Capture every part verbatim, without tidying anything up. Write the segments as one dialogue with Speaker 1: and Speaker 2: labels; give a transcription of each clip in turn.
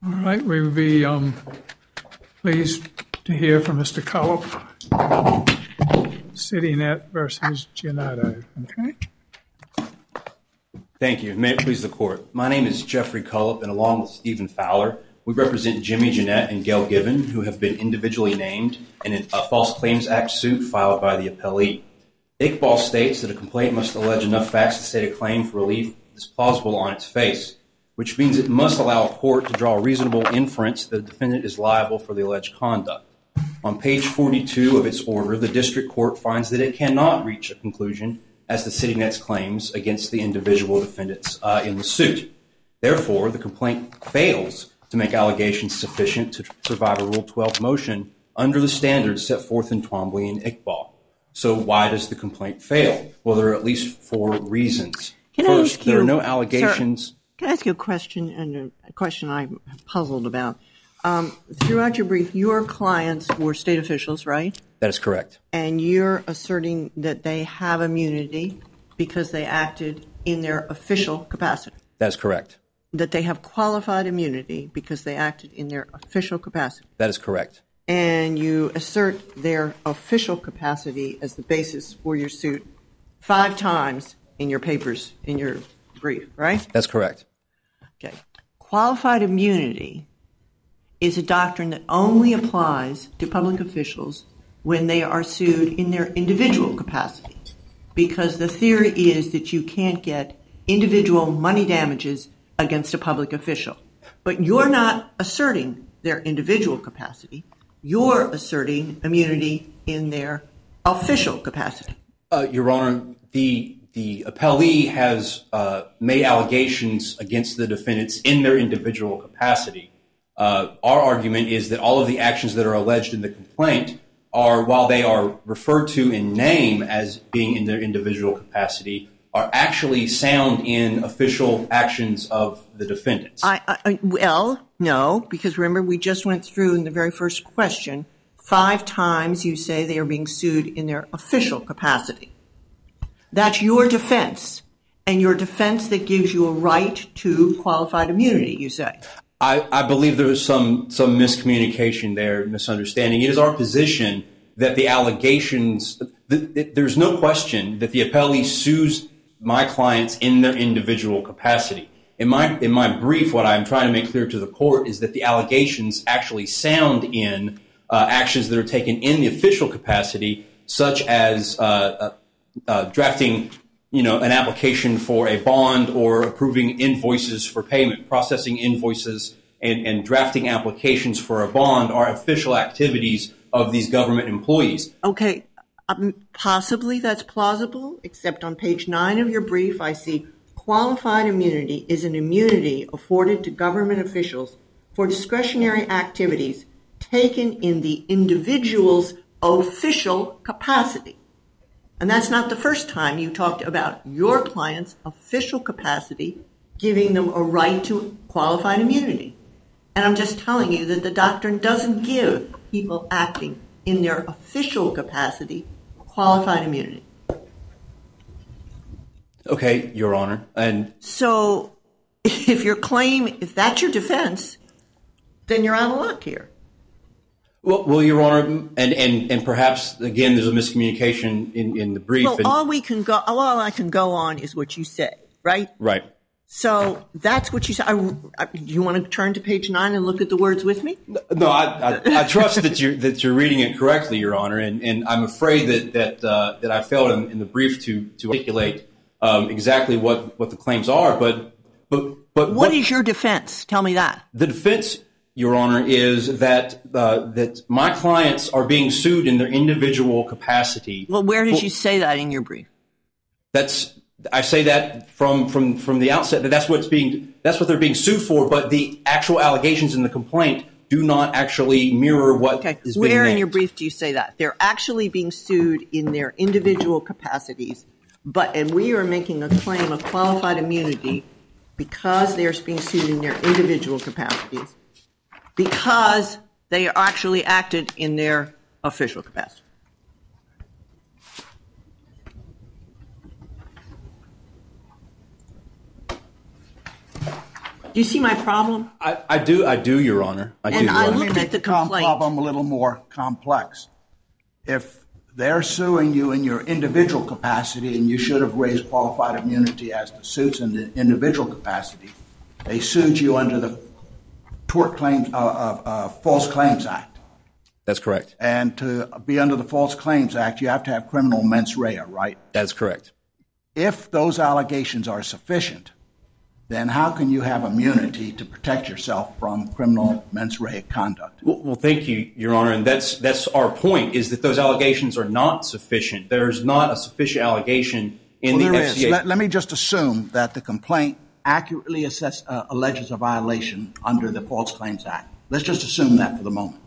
Speaker 1: All right, we would be um, pleased to hear from Mister Cullop, CityNet versus Giannotto. Okay.
Speaker 2: Thank you. May it please the court. My name is Jeffrey Cullop, and along with Stephen Fowler, we represent Jimmy Jeanette and Gail Given, who have been individually named in a False Claims Act suit filed by the appellee. Iqbal states that a complaint must allege enough facts to state a claim for relief that is plausible on its face, which means it must allow a court to draw a reasonable inference that the defendant is liable for the alleged conduct. On page forty-two of its order, the district court finds that it cannot reach a conclusion as to CityNet's claims against the individual defendants uh, in the suit. Therefore, the complaint fails to make allegations sufficient to survive a Rule twelve motion under the standards set forth in Twombly and Iqbal. So why does the complaint fail? Well, there are at least four reasons.
Speaker 3: Can
Speaker 2: First,
Speaker 3: I ask you,
Speaker 2: there are no allegations.
Speaker 3: Sir, can I ask you a question, and a question I'm puzzled about? Um, throughout your brief, your clients were state officials, right?
Speaker 2: That is correct.
Speaker 3: And you're asserting that they have immunity because they acted in their official capacity.
Speaker 2: That is correct.
Speaker 3: That they have qualified immunity because they acted in their official capacity.
Speaker 2: That is correct.
Speaker 3: And you assert their official capacity as the basis for your suit five times in your papers, in your brief, right?
Speaker 2: That's correct.
Speaker 3: Okay. Qualified immunity is a doctrine that only applies to public officials when they are sued in their individual capacity, because the theory is that you can't get individual money damages against a public official. But you're not asserting their individual capacity. You're asserting immunity in their official capacity.
Speaker 2: Uh, Your Honor, the the appellee has uh, made allegations against the defendants in their individual capacity. Uh, our argument is that all of the actions that are alleged in the complaint are, while they are referred to in name as being in their individual capacity, are actually sound in official actions of the defendants.
Speaker 3: I, I, well, no, because remember, we just went through in the very first question, five times you say they are being sued in their official capacity. That's your defense, and your defense that gives you a right to qualified immunity, you say.
Speaker 2: I, I believe there is some, some miscommunication there, misunderstanding. It is our position that the allegations, th- th- there's no question that the appellee sues my clients in their individual capacity. In my in my brief, what I'm trying to make clear to the court is that the allegations actually sound in uh, actions that are taken in the official capacity, such as uh, uh, uh, drafting, you know, an application for a bond or approving invoices for payment, processing invoices, and, and drafting applications for a bond are official activities of these government employees.
Speaker 3: Okay. Um, possibly that's plausible, except on page nine of your brief, I see qualified immunity is an immunity afforded to government officials for discretionary activities taken in the individual's official capacity. And that's not the first time you talked about your client's official capacity giving them a right to qualified immunity. And I'm just telling you that the doctrine doesn't give people acting in their official capacity qualified immunity.
Speaker 2: Okay, Your Honor. And
Speaker 3: so if your claim, if that's your defense, then you're out of luck here.
Speaker 2: Well, well, Your Honor, and, and, and perhaps, again, there's a miscommunication in, in the brief.
Speaker 3: Well,
Speaker 2: and,
Speaker 3: all we can go, all I can go on is what you say, right?
Speaker 2: Right.
Speaker 3: So that's what you said. I, I, you want to turn to page nine and look at the words with me?
Speaker 2: No, I, I, I trust that you're that you're reading it correctly, Your Honor, and, and I'm afraid that that uh, that I failed in, in the brief to to articulate um, exactly what, what the claims are. But but but
Speaker 3: what, what is your defense? Tell me that.
Speaker 2: The defense, Your Honor, is that uh, that my clients are being sued in their individual capacity.
Speaker 3: Well, where did
Speaker 2: for,
Speaker 3: you say that in your brief?
Speaker 2: That's. I say that from, from, from the outset that that's what's being that's what they're being sued for, but the actual allegations in the complaint do not actually mirror what
Speaker 3: okay.
Speaker 2: is being
Speaker 3: Where
Speaker 2: named.
Speaker 3: in your brief do you say that? They're actually being sued in their individual capacities, but and we are making a claim of qualified immunity because they are being sued in their individual capacities, because they actually acted in their official capacity. Do you see my problem?
Speaker 2: I, I do, I do, Your Honor. I
Speaker 3: And
Speaker 2: do, Your
Speaker 3: I
Speaker 2: Honor.
Speaker 3: looked
Speaker 4: Let me
Speaker 3: at the
Speaker 4: make com-
Speaker 3: complaint.
Speaker 4: problem a little more complex. If they're suing you in your individual capacity and you should have raised qualified immunity as to suits in the individual capacity, they sued you under the Tort Claims uh, uh, uh, False Claims Act.
Speaker 2: That's correct.
Speaker 4: And to be under the False Claims Act, you have to have criminal mens rea, right?
Speaker 2: That's correct.
Speaker 4: If those allegations are sufficient, then how can you have immunity to protect yourself from criminal mens rea conduct?
Speaker 2: Well, well, thank you, Your Honor, and that's that's our point, is that those allegations are not sufficient. There's not a sufficient allegation in
Speaker 4: Well,
Speaker 2: the
Speaker 4: there
Speaker 2: F C A.
Speaker 4: is. Let, let me just assume that the complaint accurately assess, uh, alleges a violation under the False Claims Act. Let's just assume that for the moment.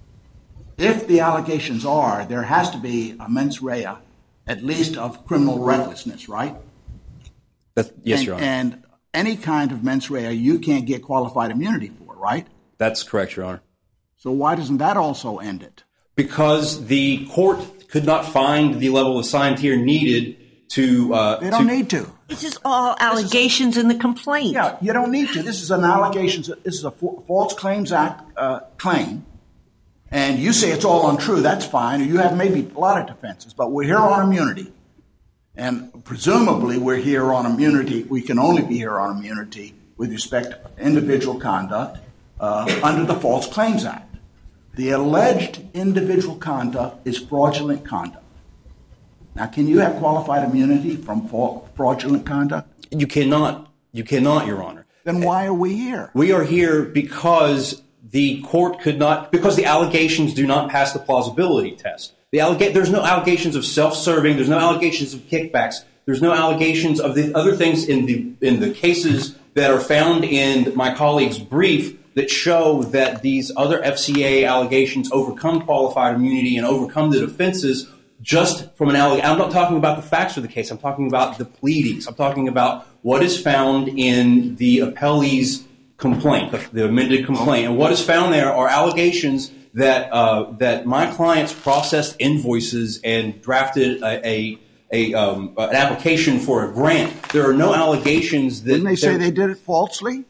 Speaker 4: If the allegations are, there has to be a mens rea, at least of criminal recklessness, right?
Speaker 2: That's, yes,
Speaker 4: and,
Speaker 2: Your Honor.
Speaker 4: And any kind of mens rea you can't get qualified immunity for, right?
Speaker 2: That's correct, Your Honor.
Speaker 4: So why doesn't that also end it?
Speaker 2: Because the court could not find the level of scientific needed to. Uh,
Speaker 4: They don't
Speaker 2: to,
Speaker 4: need to.
Speaker 3: This is all allegations in the complaint.
Speaker 4: Yeah, you don't need to. This is an allegation. This is a False Claims Act uh, claim. And you say it's all untrue. That's fine. You have maybe a lot of defenses, but we're here on immunity. And presumably we're here on immunity. We can only be here on immunity with respect to individual conduct uh, under the False Claims Act. The alleged individual conduct is fraudulent conduct. Now, can you have qualified immunity from fraudulent conduct?
Speaker 2: You cannot. You cannot, Your Honor.
Speaker 4: Then why are we here?
Speaker 2: We are here because the court could not, because the allegations do not pass the plausibility test. The allega- there's no allegations of self-serving. There's no allegations of kickbacks. There's no allegations of the other things in the in the cases that are found in my colleague's brief that show that these other F C A allegations overcome qualified immunity and overcome the defenses just from an allegation. I'm not talking about the facts of the case. I'm talking about the pleadings. I'm talking about what is found in the appellee's complaint, the, the amended complaint. And what is found there are allegations that uh, that my clients processed invoices and drafted a, a, a um, an application for a grant. There are no allegations that
Speaker 4: Didn't they say they did it falsely?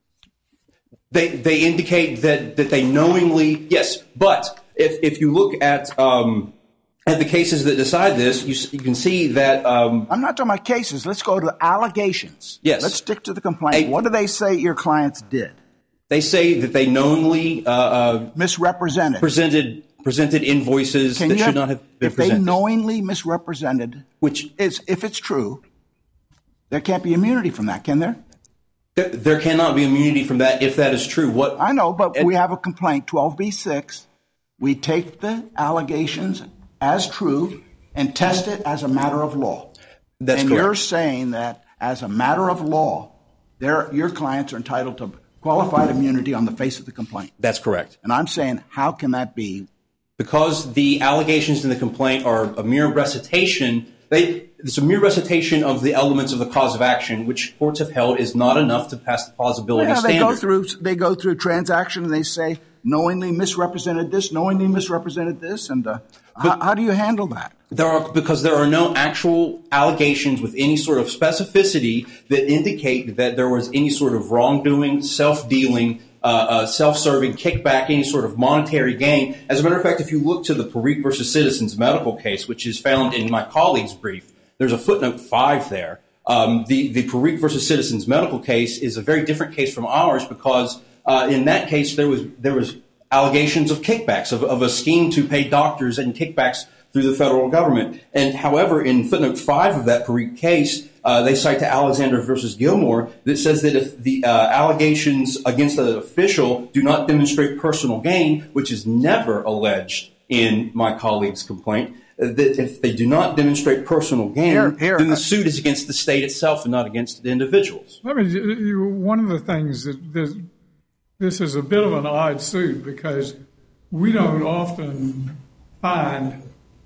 Speaker 2: They they indicate that, that they knowingly, yes. But if if you look at um, at the cases that decide this, you you can see that. Um,
Speaker 4: I'm not talking about cases. Let's go to allegations.
Speaker 2: Yes.
Speaker 4: Let's stick to the complaint.
Speaker 2: A-
Speaker 4: what do they say your clients did?
Speaker 2: They say that they knowingly uh, uh,
Speaker 4: Misrepresented.
Speaker 2: presented presented invoices
Speaker 4: Can
Speaker 2: that
Speaker 4: you
Speaker 2: should not have been
Speaker 4: if
Speaker 2: presented.
Speaker 4: they knowingly misrepresented,
Speaker 2: Which
Speaker 4: is if it's true, there can't be immunity from that, can there?
Speaker 2: there, there cannot be immunity from that if that is true. What
Speaker 4: I know, but
Speaker 2: and-
Speaker 4: we have a complaint, twelve B six. We take the allegations as true and test it as a matter of law.
Speaker 2: That's
Speaker 4: and
Speaker 2: correct.
Speaker 4: you're saying that as a matter of law, their your clients are entitled to qualified immunity on the face of the complaint.
Speaker 2: That's correct.
Speaker 4: And I'm saying, how can that be?
Speaker 2: Because the allegations in the complaint are a mere recitation. They it's a mere recitation of the elements of the cause of action, which courts have held is not enough to pass the plausibility
Speaker 4: Yeah, they
Speaker 2: standard.
Speaker 4: go through they go through transaction and they say knowingly misrepresented this, knowingly misrepresented this, and uh, how, how do you handle that?
Speaker 2: There are because there are no actual allegations with any sort of specificity that indicate that there was any sort of wrongdoing, self-dealing, uh, uh, self-serving, kickback, any sort of monetary gain. As a matter of fact, if you look to the Parikh versus Citizens medical case, which is found in my colleague's brief, there's a footnote five there. Um, the the Parikh versus Citizens medical case is a very different case from ours because uh, in that case there was there was allegations of kickbacks of, of a scheme to pay doctors and kickbacks through the federal government. And however, in footnote five of that Parikh case, uh, they cite to Alexander versus Gilmore that says that if the uh, allegations against an official do not demonstrate personal gain, which is never alleged in my colleague's complaint, that if they do not demonstrate personal gain,
Speaker 4: Here- here,
Speaker 2: then the
Speaker 4: uh,
Speaker 2: suit is against the state itself and not against the individuals.
Speaker 1: Let me, you- one of the things that this, this is a bit of an odd suit because we don't often find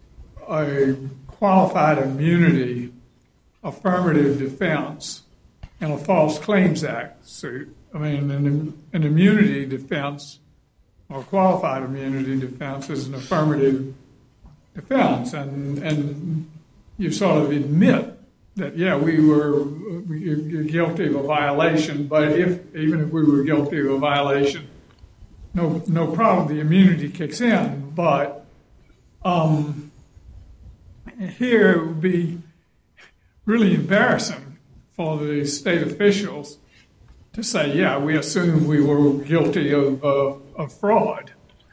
Speaker 1: a qualified immunity affirmative defense in a False Claims Act suit. I mean, an, an immunity defense or qualified immunity defense is an affirmative defense, and and you sort of admit that yeah, we were guilty of a violation, but if even if we were guilty of a violation, no no problem, the immunity kicks in. But um, here it would be really embarrassing for the state officials to say, yeah, we assume we were guilty of, uh, of fraud,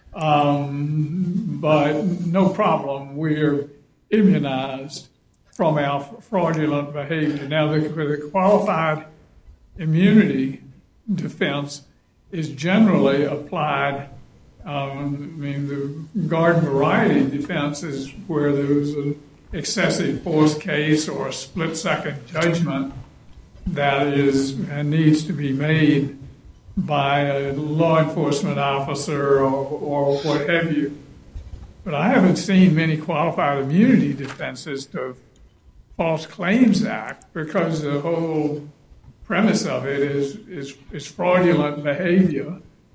Speaker 1: um, but no problem, we're immunized from our fraudulent behavior. Now, the, the qualified immunity defense is generally applied. Um, I mean, the garden variety defense is where there's an excessive force case or a split-second judgment that is and needs to be made by a law enforcement officer or, or what have you. But I haven't seen many qualified immunity defenses to False Claims Act because the whole premise of it is is, is fraudulent behavior,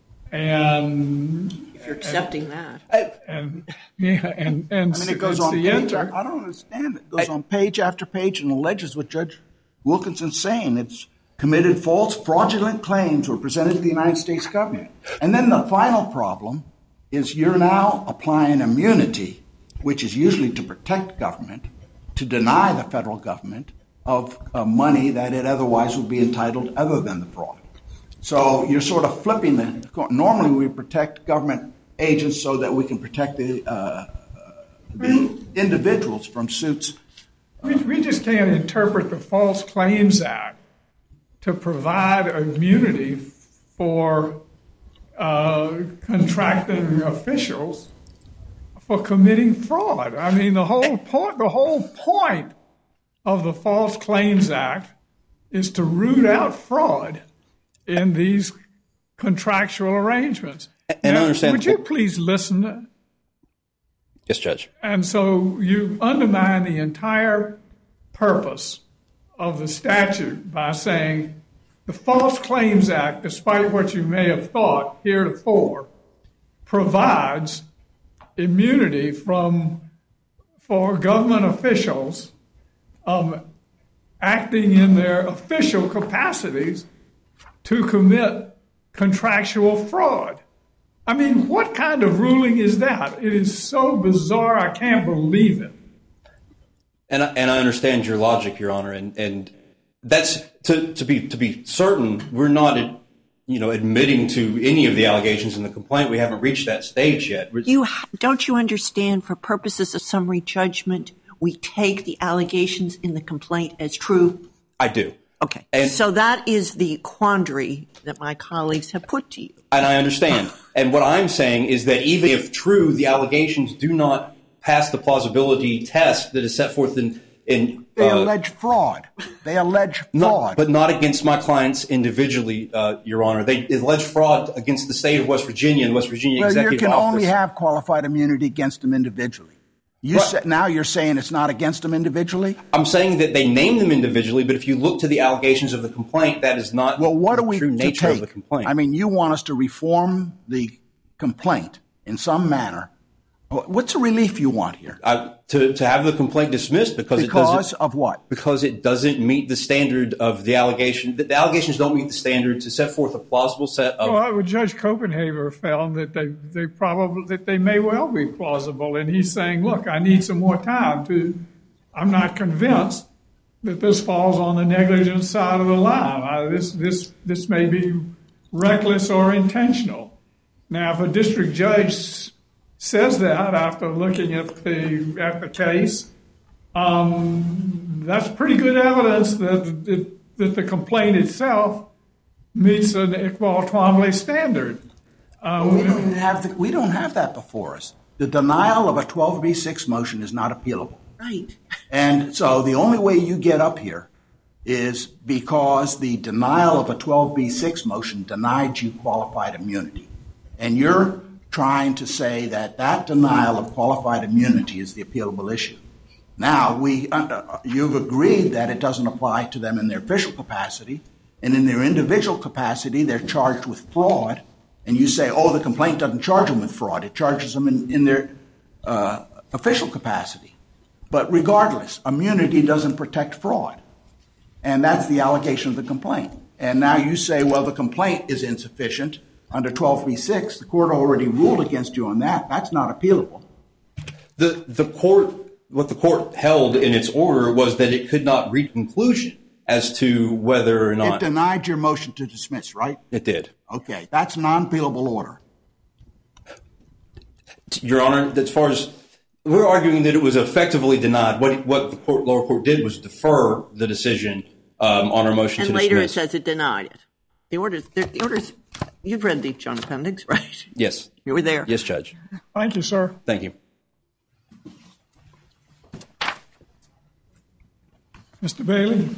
Speaker 1: and
Speaker 3: if you're accepting
Speaker 1: and,
Speaker 3: that,
Speaker 1: and yeah, and and
Speaker 4: I mean, it goes on page. I, I don't understand. It goes I, on page after page and alleges what Judge Wilkinson's saying. It's committed false, fraudulent claims were presented to the United States government, and then the final problem is you're now applying immunity, which is usually to protect government, to deny the federal government of uh, money that it otherwise would be entitled other than the fraud. So you're sort of flipping the. Normally we protect government agents so that we can protect the, uh, the individuals from suits.
Speaker 1: We, we just can't interpret the False Claims Act to provide immunity for uh, contracting officials for committing fraud. I mean, the whole point, the whole point of the False Claims Act is to root out fraud in these contractual arrangements.
Speaker 2: And
Speaker 1: now,
Speaker 2: I understand.
Speaker 1: Would you please listen?
Speaker 2: Yes, Judge.
Speaker 1: And so you undermine the entire purpose of the statute by saying the False Claims Act, despite what you may have thought heretofore, provides immunity from for government officials um, acting in their official capacities to commit contractual fraud. I mean, what kind of ruling is that? It is so bizarre, I can't believe it.
Speaker 2: And I, and I understand your logic, Your Honor, and, and that's to, to be to be certain. We're not, you know, admitting to any of the allegations in the complaint. We haven't reached that stage yet.
Speaker 3: You don't you understand? For purposes of summary judgment, we take the allegations in the complaint as true.
Speaker 2: I do.
Speaker 3: Okay.
Speaker 2: And,
Speaker 3: so that is the quandary that my colleagues have put to you.
Speaker 2: And I understand. And what I'm saying is that even if true, the allegations do not pass the plausibility test that is set forth in. in
Speaker 4: they
Speaker 2: uh,
Speaker 4: allege fraud. They allege fraud.
Speaker 2: Not, but not against my clients individually, uh, Your Honor. They allege fraud against the state of West Virginia and West Virginia
Speaker 4: well,
Speaker 2: Executive
Speaker 4: you can
Speaker 2: Office.
Speaker 4: only have qualified immunity against them individually. You
Speaker 2: right.
Speaker 4: say, now you're saying it's not against them individually?
Speaker 2: I'm saying that they name them individually, but if you look to the allegations of the complaint, that is not
Speaker 4: well, what
Speaker 2: the
Speaker 4: are we
Speaker 2: true
Speaker 4: to
Speaker 2: nature
Speaker 4: take?
Speaker 2: of the complaint.
Speaker 4: I mean, you want us to reform the complaint in some manner. What's the relief you want here?
Speaker 2: Uh, to, to have the complaint dismissed because,
Speaker 4: because
Speaker 2: it doesn't,
Speaker 4: of what?
Speaker 2: Because it doesn't meet the standard of the allegation. The, the allegations don't meet the standard to set forth a plausible set of.
Speaker 1: Well, Judge Copenhaver found that they, they probably that they may well be plausible, and he's saying, "Look, I need some more time to. I'm not convinced that this falls on the negligent side of the line. I, this this this may be reckless or intentional." Now, if a district judge says that after looking at the at the case, um, that's pretty good evidence that, that that the complaint itself meets an Iqbal Twombly standard. Um,
Speaker 4: well, we don't have the, we don't have that before us. The denial of a twelve B six motion is not appealable.
Speaker 3: Right.
Speaker 4: And so the only way you get up here is because the denial of a twelve B six motion denied you qualified immunity, and you're trying to say that that denial of qualified immunity is the appealable issue. Now, we uh, you've agreed that it doesn't apply to them in their official capacity, and in their individual capacity, they're charged with fraud, and you say, oh, the complaint doesn't charge them with fraud. It charges them in, in their uh, official capacity. But regardless, immunity doesn't protect fraud. And that's the allegation of the complaint. And now you say, well, the complaint is insufficient under twelve b six. The court already ruled against you on that. That's not appealable.
Speaker 2: The the court, what the court held in its order was that it could not reach conclusion as to whether or not.
Speaker 4: It denied your motion to dismiss, right?
Speaker 2: It did.
Speaker 4: Okay, that's non-appealable order.
Speaker 2: Your Honor, as far as we're arguing that it was effectively denied, what what the court, lower court did was defer the decision um, on our motion
Speaker 3: and
Speaker 2: to
Speaker 3: later
Speaker 2: dismiss.
Speaker 3: it says it denied it. The orders, the, the orders. You've read the joint appendix, right?
Speaker 2: Yes.
Speaker 3: You were there.
Speaker 2: Yes, Judge.
Speaker 1: Thank you, sir.
Speaker 2: Thank you.
Speaker 1: Mister Bailey?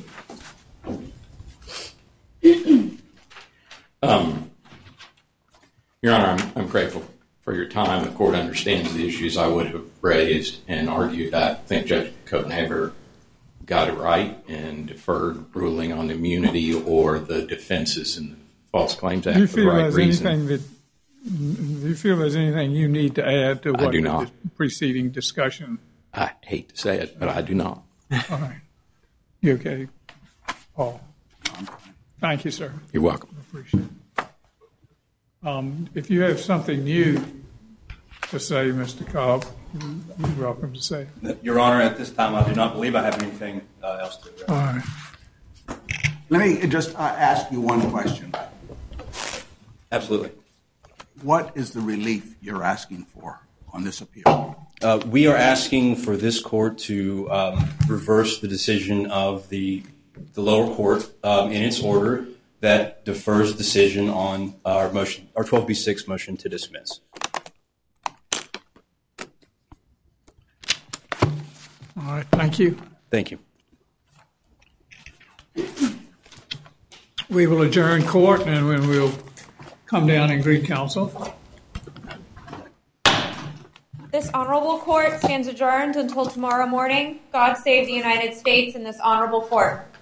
Speaker 5: um, Your Honor, I'm, I'm grateful for your time. The court understands the issues I would have raised and argued. I think Judge Copenhaver got it right and deferred ruling on immunity or the defenses in the False Claims Act
Speaker 1: Do you
Speaker 5: for the
Speaker 1: feel
Speaker 5: right
Speaker 1: there's
Speaker 5: reason.
Speaker 1: anything that do you feel there's anything you need to add to
Speaker 5: I
Speaker 1: what
Speaker 5: do
Speaker 1: the
Speaker 5: not.
Speaker 1: preceding discussion?
Speaker 5: I hate to say it, but I do not.
Speaker 1: All right. You okay, Paul? Thank you, sir.
Speaker 5: You're welcome.
Speaker 1: Appreciate it. Um, if you have something new to say, Mister Cobb, you're welcome to say it.
Speaker 2: Your Honor, at this time, I do not believe I have anything uh, else to address.
Speaker 1: All right.
Speaker 4: Let me just uh, ask you one question.
Speaker 2: Absolutely.
Speaker 4: What is the relief you're asking for on this appeal?
Speaker 2: Uh, we are asking for this court to um, reverse the decision of the the lower court um, in its order that defers decision on our motion, our twelve b six motion to dismiss.
Speaker 1: All right. Thank you.
Speaker 2: Thank you.
Speaker 1: We will adjourn court and then we'll come down and greet counsel.
Speaker 6: This honorable court stands adjourned until tomorrow morning. God save the United States and this honorable court.